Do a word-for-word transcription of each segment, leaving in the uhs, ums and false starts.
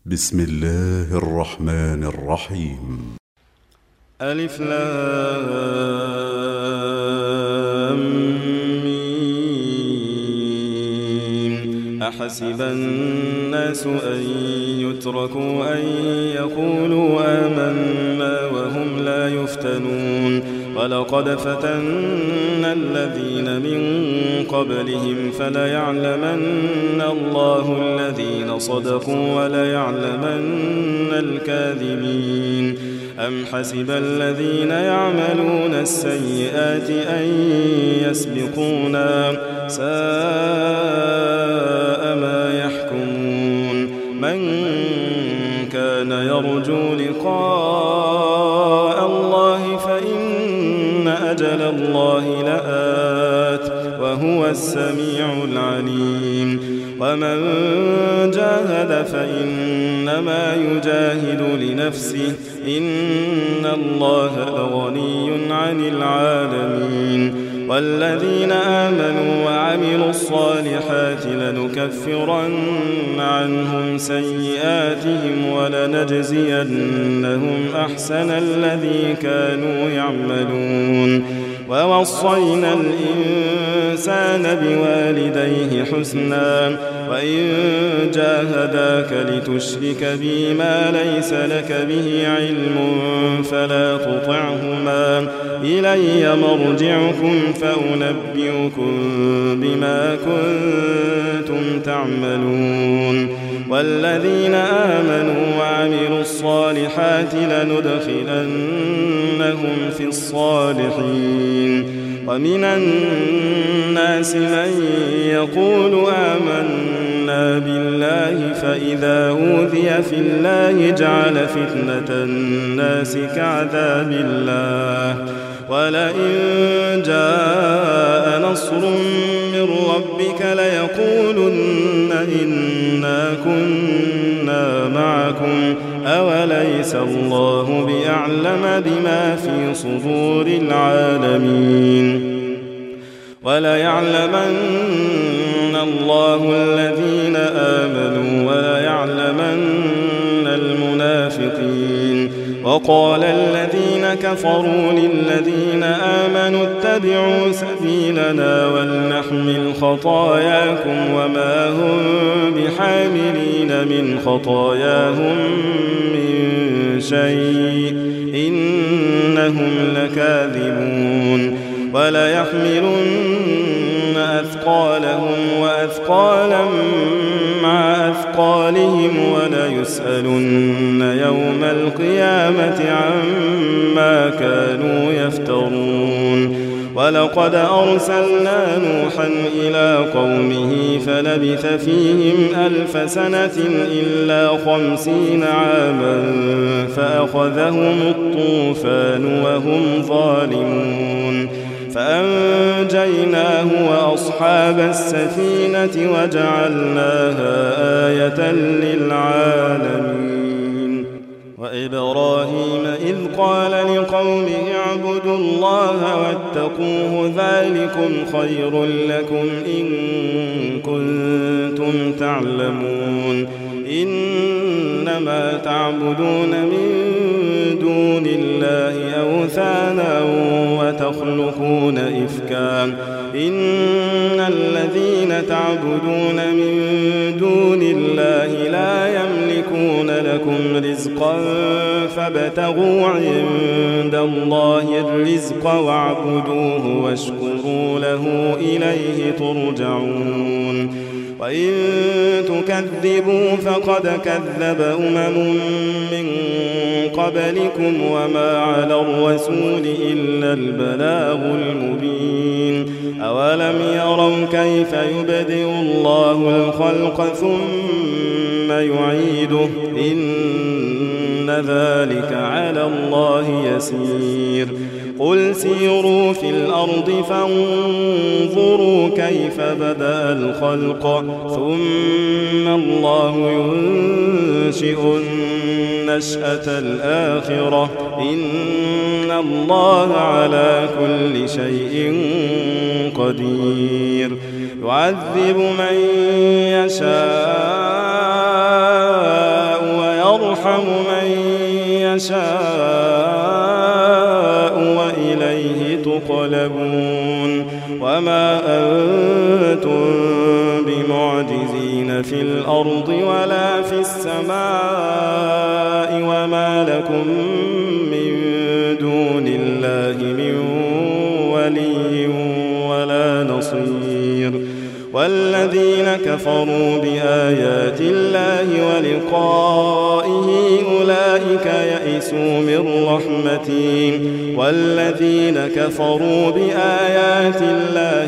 بسم الله الرحمن الرحيم. ألف لام ميم. أحسب الناس أن يتركوا أن يقولوا آمنا وهم لا يفتنون ولقد فتنا الذين من قبلهم فليعلمن الله الذين صدقوا وليعلمن الكاذبين. أم حسب الذين يعملون السيئات أن يسبقونا ساء ما يحكمون. من كان يرجو لقاء الله فإن أجل الله لآت وهو السميع العليم. ومن جاهد فإنما يجاهد لنفسه إن الله لغني عن العالمين. والذين آمنوا وعملوا الصالحات لنكفرن عنهم سيئاتهم ولنجزينهم أحسن الذي كانوا يعملون. ووصينا الإنسان بوالديه حسنا وإن جاهداك لتشرك بي ما ليس لك به علم فلا تطعهما إلي مرجعكم فأنبئكم بما كنتم تعملون. والذين آمنوا وعملوا الصالحات لندخلنهم في الصالحين. ومن الناس من يقول آمنا بالله فإذا أوذي في الله جعل فتنة الناس كعذاب الله. ولئن جاء نصر من ربك ليقولن إنا كنا معكم أوليس الله بأعلم بما في صدور العالمين. وليعلمن الله الذين آمنوا وليعلمن المنافقين. وقال الذين كفروا للذين آمنوا اتبعوا سبيلنا ولنحمل خطاياكم وما هم بحاملين من خطاياهم من شيء إنهم لكاذبون. وليحملن أثقالهم وأثقالا مع أثقالهم وليسألن يوم القيامة عما كانوا يفترون. ولقد أرسلنا نوحا إلى قومه فلبث فيهم ألف سنة إلا خمسين عاما فأخذهم الطوفان وهم ظالمون فأنجيناه وأصحاب السفينة وجعلناها آية للعالمين. وإبراهيم إذ قال لقومه اعبدوا الله واتقوه ذلكم خير لكم إن كنتم تعلمون. إنما تعبدون من دون الله أوثانا وتخلقون إفكا إن الذين تعبدون من دون الله لا يملكون لكم رزقا فابتغوا عند الله الرزق واعبدوه واشكروا له إليه ترجعون. وإن تكذبوا فقد كذب أمم من قبلكم وما على الرسول إلا البلاغ المبين. أولم يروا كيف يبدئ الله الخلق ثم يعيده إن ذلك على الله يسير. قل سيروا في الأرض فانظروا كيف بدأ الخلق ثم الله ينشئ النشأة الآخرة إن الله على كل شيء قدير. يعذب من يشاء يرحم من يشاء وإليه تقلبون وما أنتم بمعجزين في الأرض ولا في السماء وما لكم من دون الله من ولي ولا نصير والذين كفروا بآيات الله ولقائه أولئك يئسوا من رحمتي والذين كفروا بآيات الله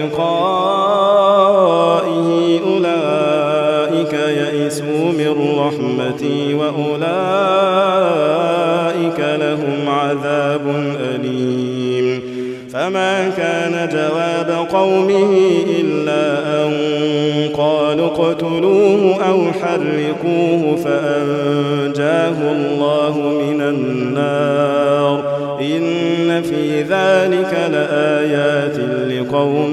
ولقائه أولئك يئسوا من رحمتي وأولئك لهم عذاب أليم فما كان جواب قومه إلا أن قالوا اقتلوه أو حرقوه فأنجاه الله من النار إن في ذلك لآيات لقوم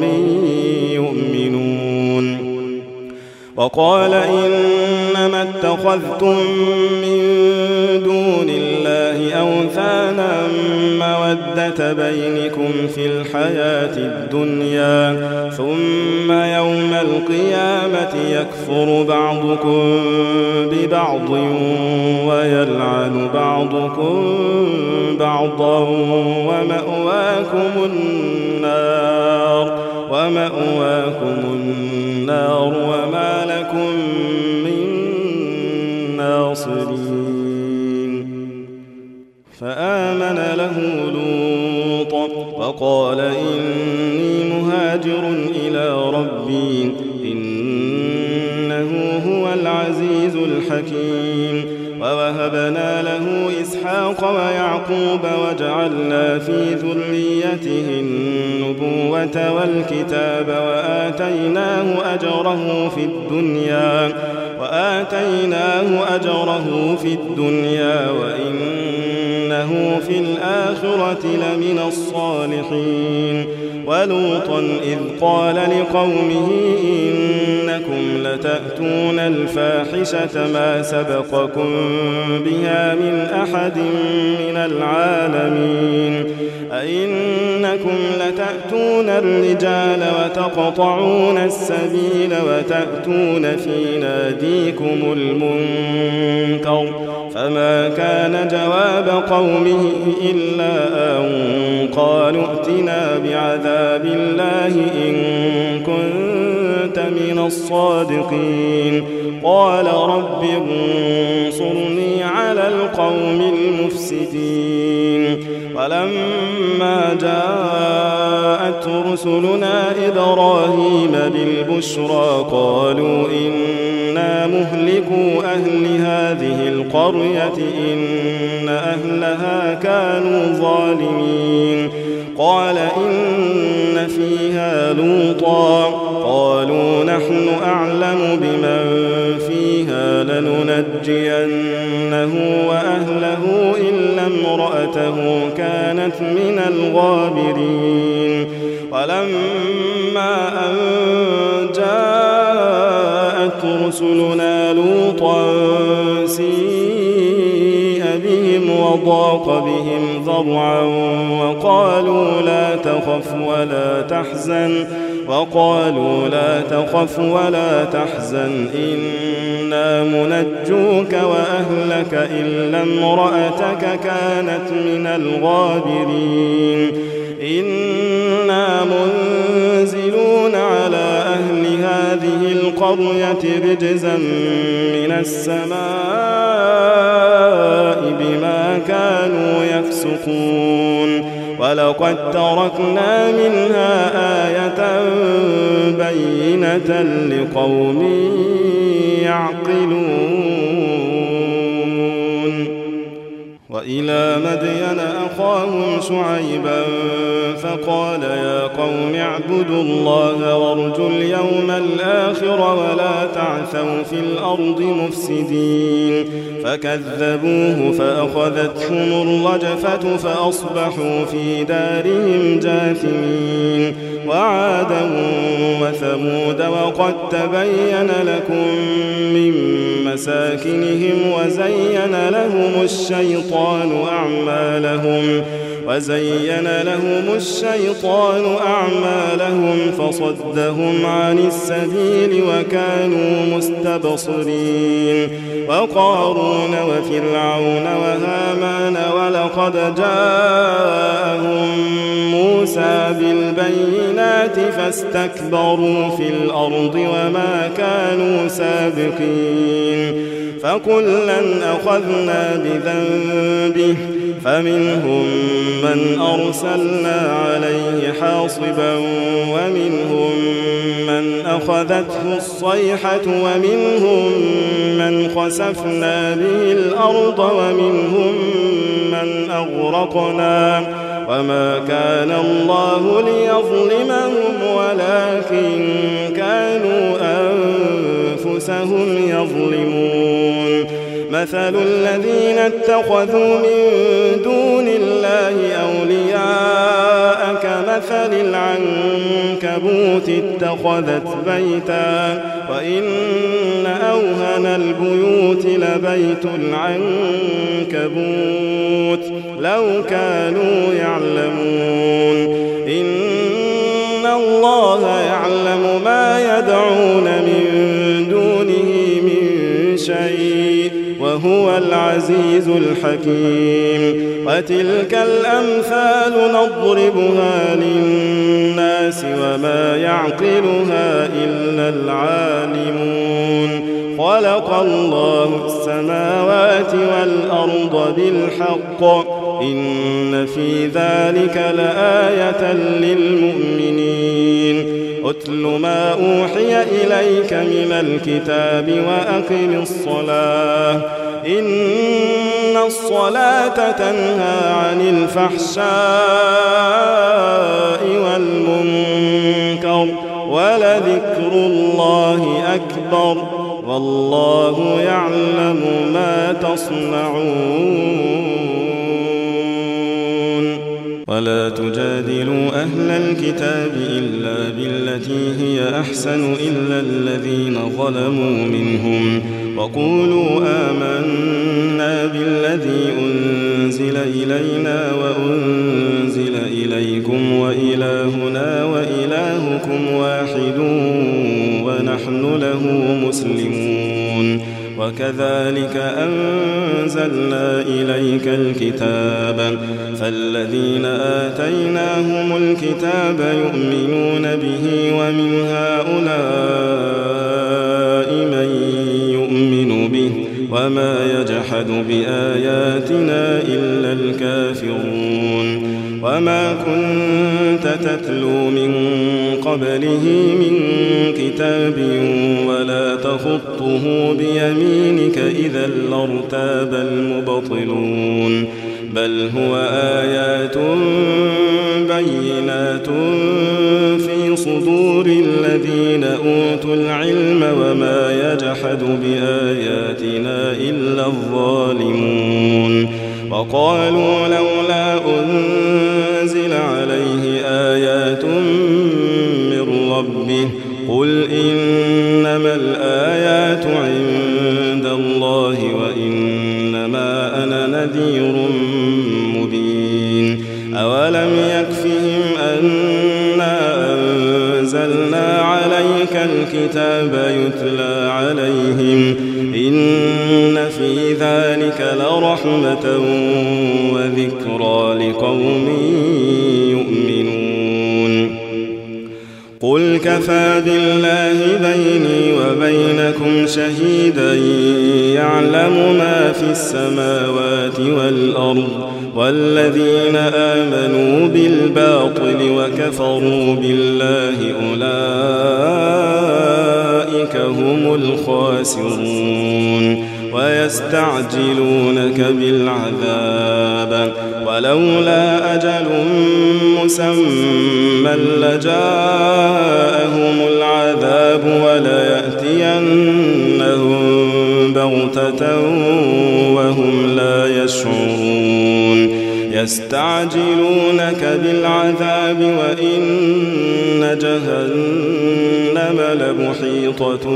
يؤمنون وقال إنما اتخذتم من دون الله أوثانا مودة بينكم في الحياة الدنيا ثم يوم القيامة يكفر بعضكم ببعض ويلعن بعضكم بعضا ومأواكم النار ومأواكم النار وما لكم من ناصرين فآمن له لوط وقال إني مهاجر إلى ربي إنه هو العزيز الحكيم ووهبنا له إسحاق ويعقوب وجعلنا في ذريته النبوة والكتاب وآتيناه أجره في الدنيا وآتيناه أجره في الدنيا وإنه في الآخرة لمن الصالحين ولوطا إذ قال لقومه إنكم لتأتون الفاحشة ما سبقكم بها من أحد من العالمين أئنكم لتأتون الرجال وتقطعون السبيل وتأتون في ناديكم المنكر فما كان جواب قومه إلا أن قالوا ائتنا بعذاب الله إن كنت من الصادقين قال رب انصرني على القوم المفسدين ولما جاءت رسلنا إبراهيم بالبشرى قالوا إنا مهلكو أهل هذه القرية إن أهلها كانوا ظالمين قال إن فيها لوطا قالوا نحن أعلم بمن فيها لننجينه وأهله إلا امرأته كانت من الغابرين ولما أن جاءت رسلنا لوطا سيء بهم وضاق بهم ذرعا وقالوا لا تخف ولا تحزن وقالوا لا تخف ولا تحزن إنا منجوك وأهلك إلا امرأتك كانت من الغابرين إنا منزلون على أهل هذه القرية رجزا من السماء بما كانوا يفسقون ولقد تركنا منها آية بينة لقوم يعقلون وإلى مدين أخاهم شعيبا فقال يا قوم اعبدوا الله وارجوا اليوم الآخر ولا تعثوا في الأرض مفسدين فكذبوه فأخذتهم الرجفة فأصبحوا في دارهم جاثمين وعادا وثمود وقد تبين لكم من مساكنهم وزين لهم الشيطان أعمالهم وزين لهم الشيطان أعمالهم فصدهم عن السبيل وكانوا مستبصرين وقارون وفرعون وهامان ولقد جاءهم موسى بالبينات فاستكبروا في الأرض وما كانوا سابقين فكلا أخذنا بذنبه فمنهم من أرسلنا عليه حاصبا ومنهم من أخذته الصيحة ومنهم من خسفنا به الأرض ومنهم من أغرقنا وما كان الله ليظلمهم ولكن كانوا أنفسهم يظلمون مثل الذين اتخذوا من دون الله أولياء كمثل العنكبوت اتخذت بيتا وإن أوهن البيوت لبيت العنكبوت لو كانوا يعلمون إن الله يعلم ما يدعون من دونه من شيء وهو العزيز الحكيم وتلك الأمثال نضربها للناس وما يعقلها إلا العالمون خلق الله السماوات والأرض بالحق إن في ذلك لآية للمؤمنين أتل ما أوحي إليك من الكتاب وأقم الصلاة إن الصلاة تنهى عن الفحشاء والمنكر ولذكر الله أكبر والله يعلم ما تصنعون ولا تجادلوا أهل الكتاب إلا بالتي هي أحسن إلا الذين ظلموا منهم وقولوا آمنا بالذي أنزل إلينا وأنزل إليكم وإلهنا وإلهكم واحد ونحن له مسلمون وكذلك أنزلنا إليك الكتاب فالذين آتيناهم الكتاب يؤمنون به ومن هؤلاء من يؤمن به وما يجحد بآياتنا إلا الكافرون وما كنت تتلو من قبله من كتاب ولا تخطه بيمينك إذا لارتاب المبطلون بل هو آيات بينات في صدور الذين أوتوا العلم وما يجحد بآياتنا إلا الظالمون وقالوا لولا أنزل عليه آيات من ربه قل إنما الآيات عند الله وإنما أنا نذير مبين أولم يكفهم أنا أنزلنا عليك الكتاب يتلى عليهم إن في ذلك لرحمة وذكرى لقوم يؤمنون قل كفى بالله بيني وبينكم شهيدا يعلم ما في السماوات والأرض والذين آمنوا بالباطل وكفروا بالله أولئك هم الخاسرون ويستعجلونك بالعذاب ولولا أجل مسمى لجاءهم العذاب وليأتينهم بغتة وهم لا يشعرون يستعجلونك بالعذاب وإن جهنم لمحيطة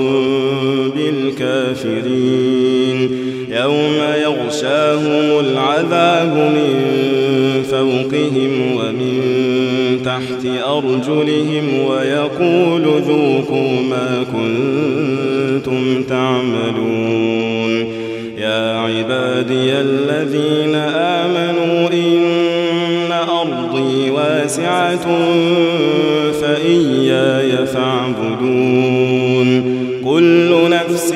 بالكافرين يوم يغشاهم العذاب من فوقهم ومن تحت أرجلهم ويقول ذوقوا ما كنتم تعملون يا عبادي الذين آمنوا إن أرضي واسعة فإياي فاعبدون كل نفس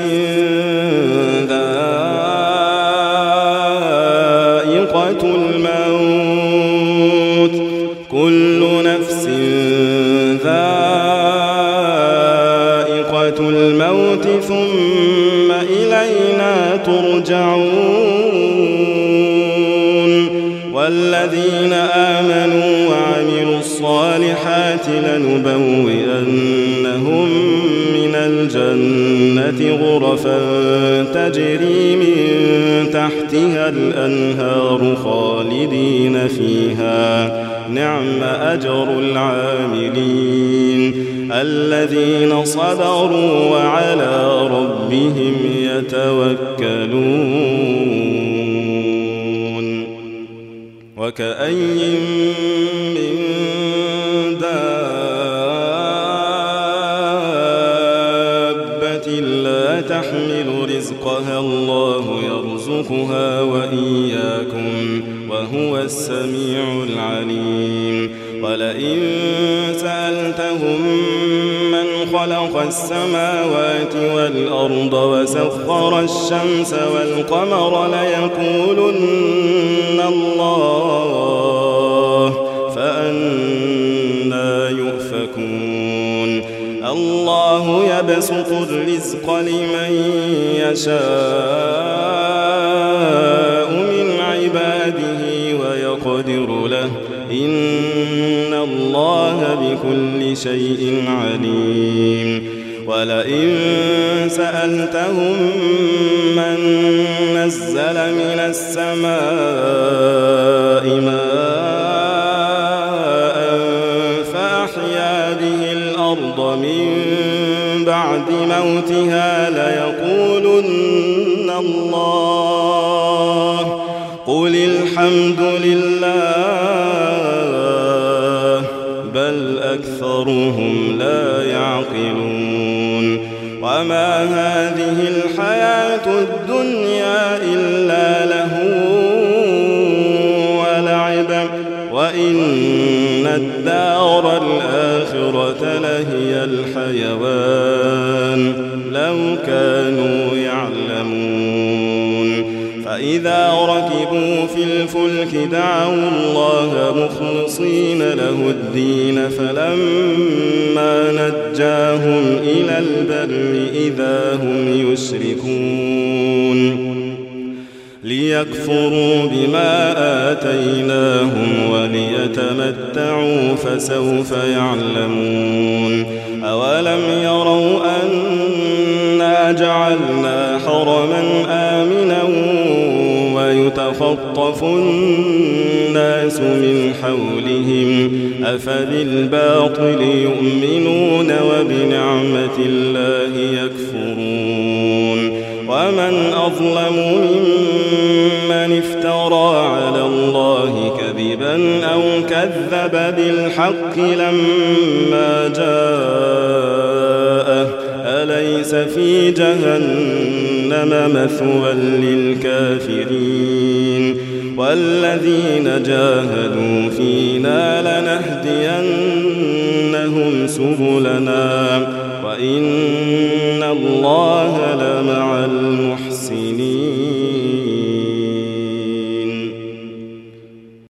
ذائقة الموت كل نفس ذائقة الموت ثم إلينا ترجعون والذين آمنوا وعملوا الصالحات لنبوئنهم من الجنة غرفا تجري من تحتها الأنهار خالدين فيها نعم أجر العاملين الذين صبروا وعلى ربهم يتوكلون وكأي من دابة لا تحمل رزقها الله يرزقها وإياكم وهو السميع العليم ولئن سألتهم من خلق السماوات والأرض وسخر الشمس والقمر ليقولن الله فأنى يؤفكون الله يبسط الرزق لمن يشاء من عباده ويقدر له إن الله بكل شيء عليم ولئن سألتهم من نزل من السماء ماء فأحيا به الأرض من بعد موتها ليقولن الله قل الحمد لله بل أكثرهم لا يعقلون وما هذه الحياة الدنيا إلا لهو ولعب وإن الدار الآخرة لهي الحيوان لو كانوا يعلمون فإذا ركبوا في الفلك دعوا الله مخلصين له الدين فلما نجاهم إلى البر إذا هم يشركون ليكفروا بما آتيناهم وليتمتعوا فسوف يعلمون أولم يروا أنا جعلنا حرما آمنا ويتخطف الناس من حولهم أفبالباطل يؤمنون وبنعمة الله يكفرون ومن أظلم ممن افترى على الله كذبا أو كذب بالحق لما جاءه أليس في جهنم مثوى للكافرين والذين جاهدوا فينا لنهدينهم سبلنا وإن الله لمع